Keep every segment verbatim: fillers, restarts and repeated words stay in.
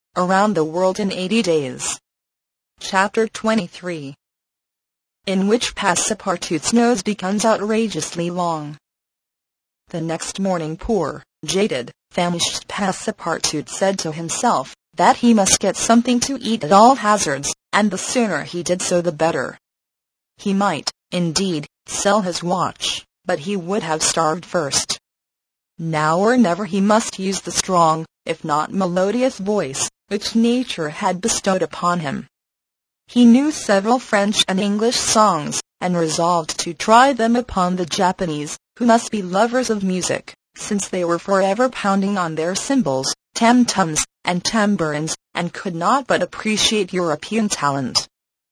Around the World in eighty days. Chapter twenty-three, in which Passepartout's nose becomes outrageously long. The next morning poor, jaded, famished Passepartout said to himself that he must get something to eat at all hazards, and the sooner he did so the better. He might, indeed, sell his watch, but he would have starved first. Now or never he must use the strong, if not melodious voice, which nature had bestowed upon him. He knew several French and English songs, and resolved to try them upon the Japanese, who must be lovers of music, since they were forever pounding on their cymbals, tam-tums, and tambourines, and could not but appreciate European talent.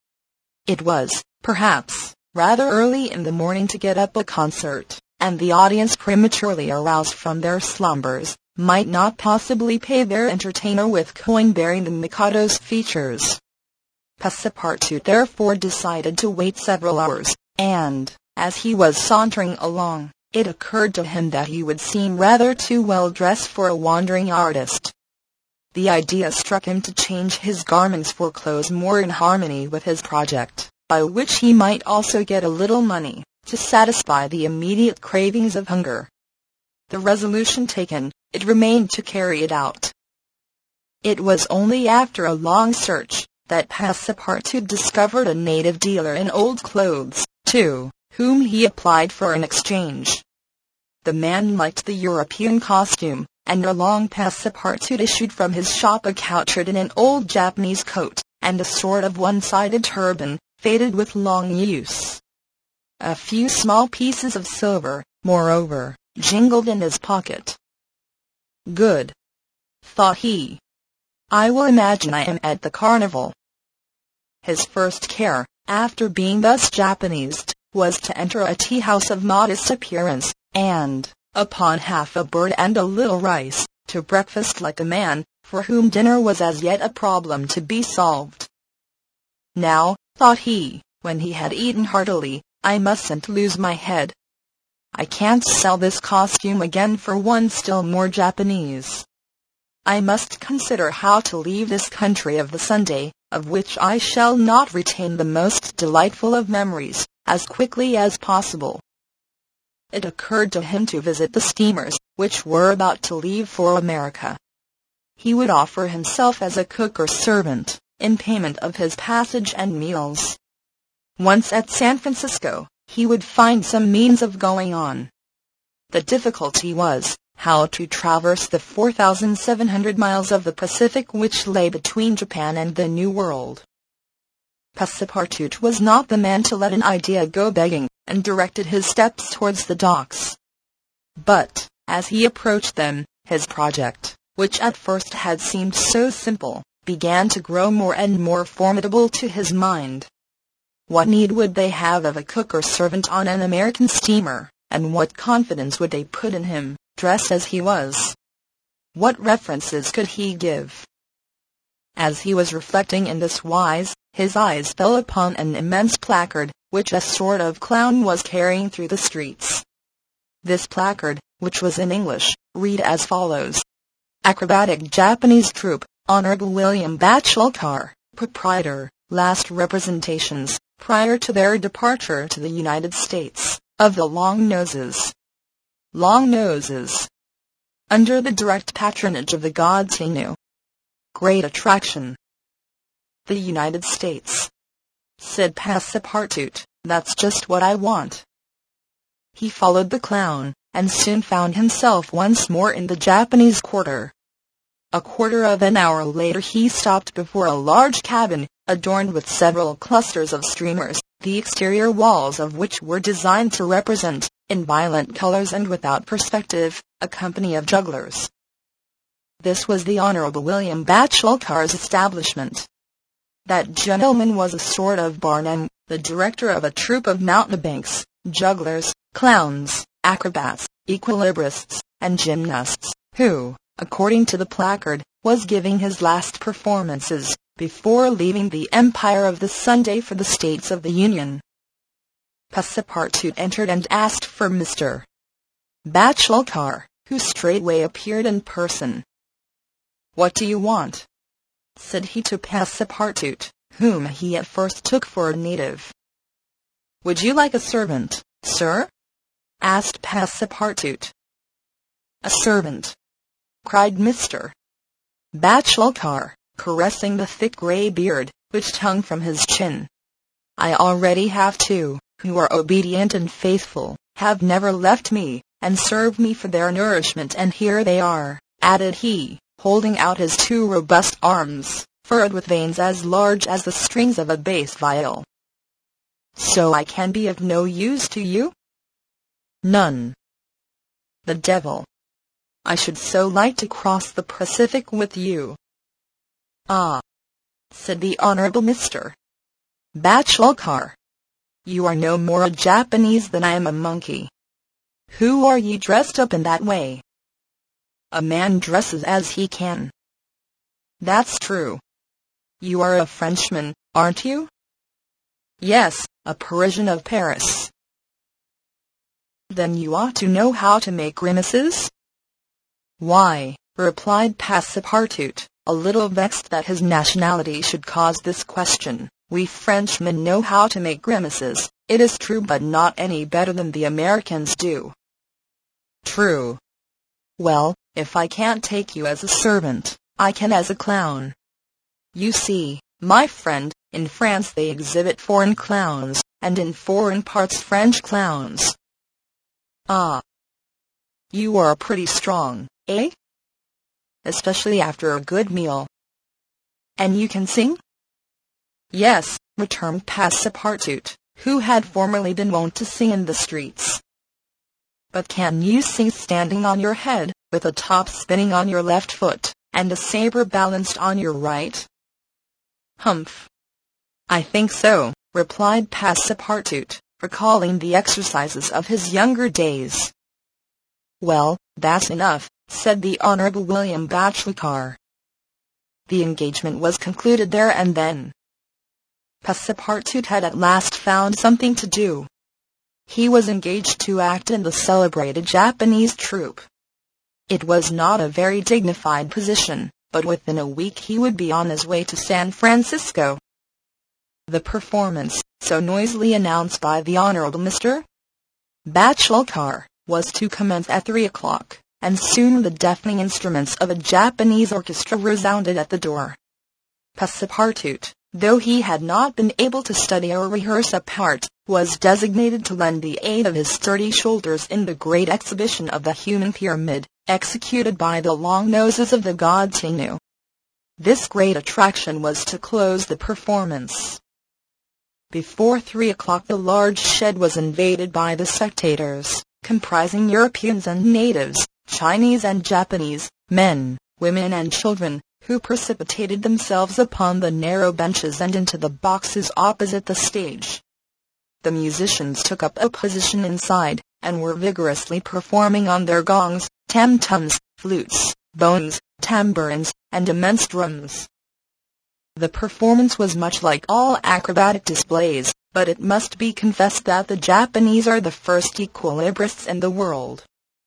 It was, perhaps, rather early in the morning to get up a concert, and the audience, prematurely aroused from their slumbers, might not possibly pay their entertainer with coin bearing the Mikado's features. Passepartout therefore decided to wait several hours, and, as he was sauntering along, it occurred to him that he would seem rather too well dressed for a wandering artist. The idea struck him to change his garments for clothes more in harmony with his project, by which he might also get a little money, to satisfy the immediate cravings of hunger. The resolution taken, it remained to carry it out. It was only after a long search that Passepartout discovered a native dealer in old clothes, to whom he applied for an exchange. The man liked the European costume, and ere long Passepartout issued from his shop accoutred in an old Japanese coat, and a sort of one-sided turban, faded with long use. A few small pieces of silver, moreover, jingled in his pocket. Good, thought he. I will imagine I am at the carnival. His first care, after being thus Japanesed, was to enter a tea-house of modest appearance, and, upon half a bird and a little rice, to breakfast like a man, for whom dinner was as yet a problem to be solved. Now, thought he, when he had eaten heartily, I mustn't lose my head. I can't sell this costume again for one still more Japanese. I must consider how to leave this country of the Sunday, of which I shall not retain the most delightful of memories, as quickly as possible. It occurred to him to visit the steamers, which were about to leave for America. He would offer himself as a cook or servant, in payment of his passage and meals. Once at San Francisco, he would find some means of going on. The difficulty was, how to traverse the four thousand seven hundred miles of the Pacific which lay between Japan and the New World. Passepartout was not the man to let an idea go begging, and directed his steps towards the docks. But, as he approached them, his project, which at first had seemed so simple, began to grow more and more formidable to his mind. What need would they have of a cook or servant on an American steamer, and what confidence would they put in him, dressed as he was? What references could he give? As he was reflecting in this wise, his eyes fell upon an immense placard, which a sort of clown was carrying through the streets. This placard, which was in English, read as follows: Acrobatic Japanese Troupe, Honorable William Batchelkar, Proprietor, last representations, prior to their departure to the United States, of the Long Noses. Long Noses. Under the direct patronage of the gods he knew. Great attraction. The United States, said Passepartout, that's just what I want. He followed the clown, and soon found himself once more in the Japanese quarter. A quarter of an hour later he stopped before a large cabin, adorned with several clusters of streamers, the exterior walls of which were designed to represent, in violent colors and without perspective, a company of jugglers. This was the Honorable William Batchelkar's establishment. That gentleman was a sort of barnum, the director of a troupe of mountebanks, jugglers, clowns, acrobats, equilibrists, and gymnasts, who, according to the placard, was giving his last performances, before leaving the Empire of the Sunday for the States of the Union. Passepartout entered and asked for Mister Batchelkar, who straightway appeared in person. "What do you want?" said he to Passepartout, whom he at first took for a native. "Would you like a servant, sir?" asked Passepartout. "A servant!" cried Mister Batulcar, caressing the thick gray beard, which hung from his chin. "I already have two, who are obedient and faithful, have never left me, and serve me for their nourishment, and here they are," added he, holding out his two robust arms, furrowed with veins as large as the strings of a bass viol. "So I can be of no use to you?" "None." "The devil! I should so like to cross the Pacific with you." "Ah," said the Honorable Mister Batulcar, "you are no more a Japanese than I am a monkey. Who are you dressed up in that way?" "A man dresses as he can." "That's true. You are a Frenchman, aren't you?" "Yes, a Parisian of Paris." "Then you ought to know how to make grimaces?" "Why," replied Passepartout, a little vexed that his nationality should cause this question, "we Frenchmen know how to make grimaces, it is true, but not any better than the Americans do." "True. Well, if I can't take you as a servant, I can as a clown. You see, my friend, in France they exhibit foreign clowns, and in foreign parts French clowns." "Ah. You are pretty strong, eh? Especially after a good meal. And you can sing?" "Yes," returned Passepartout, who had formerly been wont to sing in the streets. "But can you sing standing on your head, with a top spinning on your left foot, and a saber balanced on your right?" "Humph! I think so," replied Passepartout, recalling the exercises of his younger days. "Well, that's enough," said the Honorable William Batulcar. The engagement was concluded there and then. Passepartout had at last found something to do. He was engaged to act in the celebrated Japanese troupe. It was not a very dignified position, but within a week he would be on his way to San Francisco. The performance, so noisily announced by the Honorable Mister Batulcar, was to commence at three o'clock, and soon the deafening instruments of a Japanese orchestra resounded at the door. Passepartout, though he had not been able to study or rehearse a part, was designated to lend the aid of his sturdy shoulders in the great exhibition of the human pyramid, executed by the long noses of the god Tenu. This great attraction was to close the performance. Before three o'clock the large shed was invaded by the spectators, comprising Europeans and natives, Chinese and Japanese, men, women and children, who precipitated themselves upon the narrow benches and into the boxes opposite the stage. The musicians took up a position inside, and were vigorously performing on their gongs, tam-tums, flutes, bones, tambourines, and immense drums. The performance was much like all acrobatic displays, but it must be confessed that the Japanese are the first equilibrists in the world.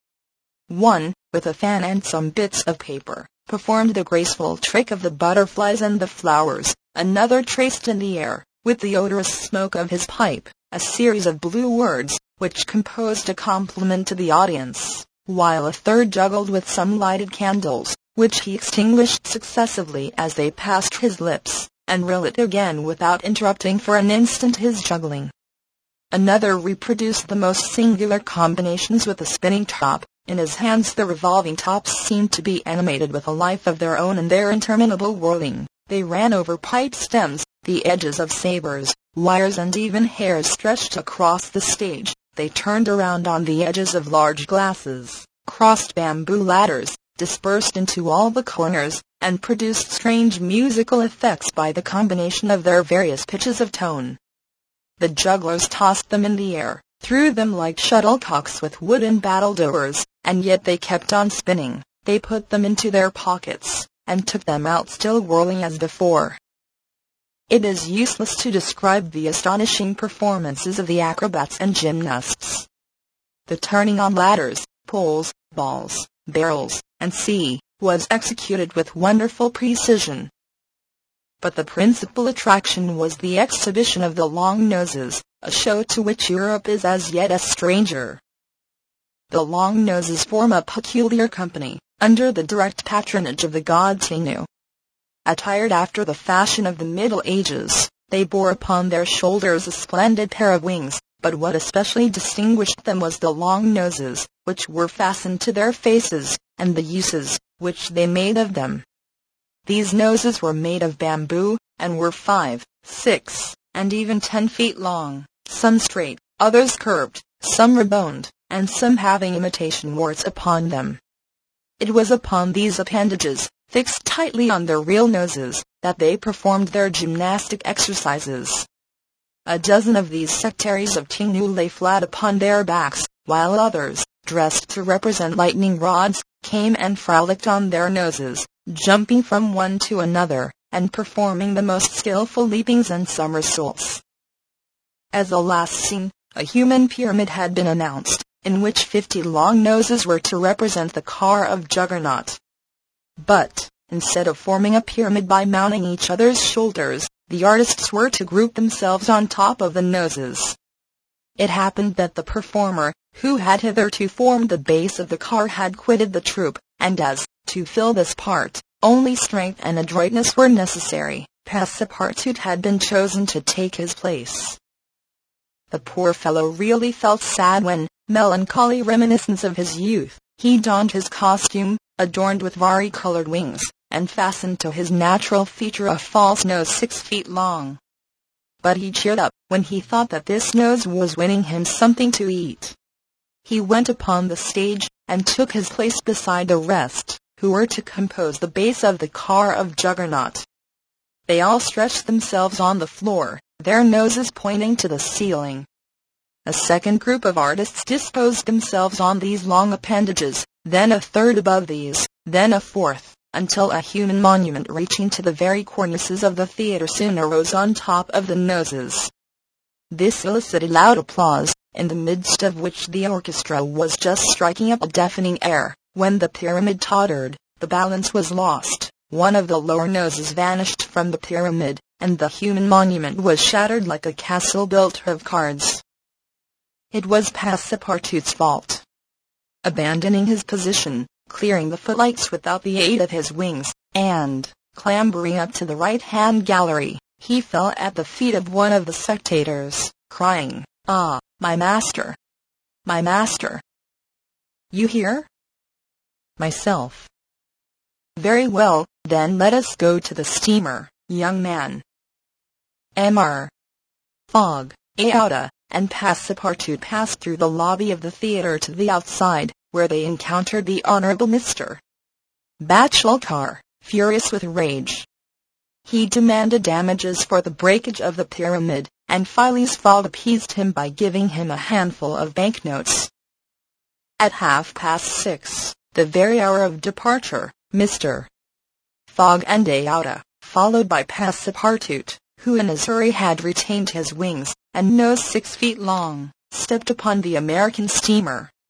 One, with a fan and some bits of paper, performed the graceful trick of the butterflies and the flowers. Another traced in the air, with the odorous smoke of his pipe, a series of blue words, which composed a compliment to the audience, while a third juggled with some lighted candles, which he extinguished successively as they passed his lips, and relit again without interrupting for an instant his juggling. Another reproduced the most singular combinations with a spinning top. In his hands the revolving tops seemed to be animated with a life of their own in their interminable whirling. They ran over pipe stems, the edges of sabers, wires and even hairs stretched across the stage. They turned around on the edges of large glasses, crossed bamboo ladders, dispersed into all the corners, and produced strange musical effects by the combination of their various pitches of tone. The jugglers tossed them in the air, threw them like shuttlecocks with wooden battledores, and yet they kept on spinning. They put them into their pockets, and took them out still whirling as before. It is useless to describe the astonishing performances of the acrobats and gymnasts. The turning on ladders, poles, balls, barrels, and sea, was executed with wonderful precision. But the principal attraction was the exhibition of the Long Noses, a show to which Europe is as yet a stranger. The Long Noses form a peculiar company, under the direct patronage of the god Tenu. Attired after the fashion of the Middle Ages, they bore upon their shoulders a splendid pair of wings, but what especially distinguished them was the long noses, which were fastened to their faces, and the uses which they made of them. These noses were made of bamboo, and were five, six, and even ten feet long, some straight, others curved, some reboned, and some having imitation warts upon them. It was upon these appendages, fixed tightly on their real noses, that they performed their gymnastic exercises. A dozen of these sectaries of Tenu lay flat upon their backs, while others, dressed to represent lightning rods, came and frolicked on their noses, jumping from one to another, and performing the most skillful leapings and somersaults. As a last scene, a human pyramid had been announced, in which fifty long noses were to represent the car of Juggernaut. But, instead of forming a pyramid by mounting each other's shoulders, the artists were to group themselves on top of the noses. It happened that the performer, who had hitherto formed the base of the car, had quitted the troupe, and as, to fill this part, only strength and adroitness were necessary, Passepartout had been chosen to take his place. The poor fellow really felt sad when, melancholy reminiscence of his youth, he donned his costume, adorned with vari-colored wings, and fastened to his natural feature a false nose six feet long. But he cheered up when he thought that this nose was winning him something to eat. He went upon the stage, and took his place beside the rest, who were to compose the base of the car of Juggernaut. They all stretched themselves on the floor, their noses pointing to the ceiling. A second group of artists disposed themselves on these long appendages, then a third above these, then a fourth, until a human monument reaching to the very cornices of the theatre soon arose on top of the noses. This elicited loud applause, in the midst of which the orchestra was just striking up a deafening air. When the pyramid tottered, the balance was lost, one of the lower noses vanished from the pyramid, and the human monument was shattered like a castle built of cards. It was Passepartout's fault. Abandoning his position, clearing the footlights without the aid of his wings, and, clambering up to the right-hand gallery, he fell at the feet of one of the spectators, crying, "Ah, my master! My master! You here?" "Myself." "Very well, then let us go to the steamer, young man." M R Fogg, Aouda, and Passepartout passed through the lobby of the theatre to the outside, where they encountered the Honorable Mister Batulcar, furious with rage. He demanded damages for the breakage of the pyramid, and Phileas Fogg appeased him by giving him a handful of banknotes. At half past six, the very hour of departure, Mister Fogg and Aouda, followed by Passepartout, who in his hurry had retained his wings, and nose six feet long, stepped upon the American steamer,